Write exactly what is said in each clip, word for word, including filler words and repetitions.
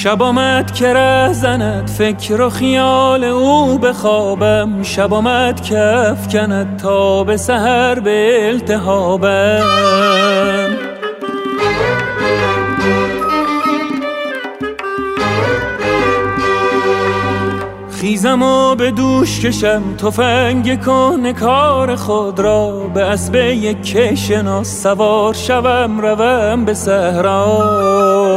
شب آمد که ره زند فکر و خیال او بخوابم، شب آمد که افکند تا به سحر به التهابم. خیزم و به دوش کشم تفنگ کهنه کار خود را، به اسب یک کشناس سوار شوم روم به صحرا.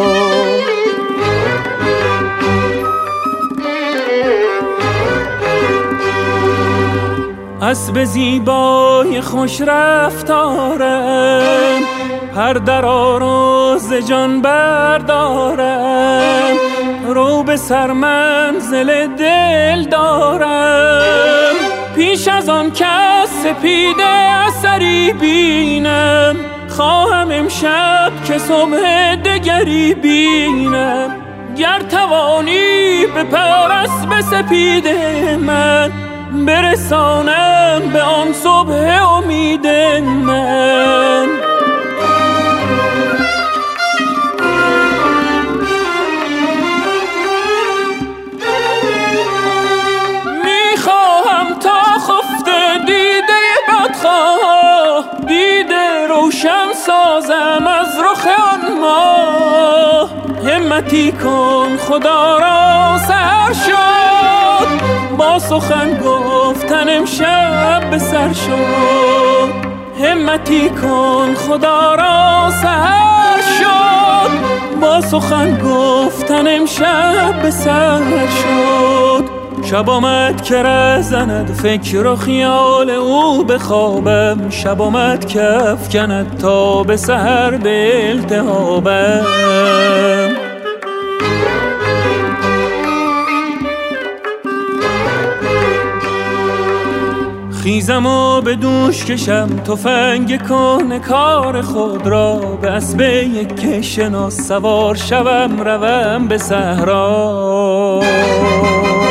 اسب زیبای خوش رفتارم، هر درا رو ز جان بردارم، رو به سر منزل دل دارم. پیش از آن کس سپیده اثری بینم، خواهم امشب که صبح دگری بینم. گر توانی به پر اسب سپید من، برسانم به آن صبح امید من. میخواهم تا خفته دیده بدخواه، دیده روشن سازم از رخ آن ماه. همتی کن خدا را سحر شد، با سخن گفتن امشب به سر شد. همتی کن خدا را سحر شد، با سخن گفتن امشب به سر شد. شب آمد که ره زند فکر و خیال او بخوابم، شب آمد که افکند تا به سحر به التهابم. خیزم و به دوش کشم تفنگ کهنه کار خود را، به اسب یک که شناس سوار شوم روم به صحرا.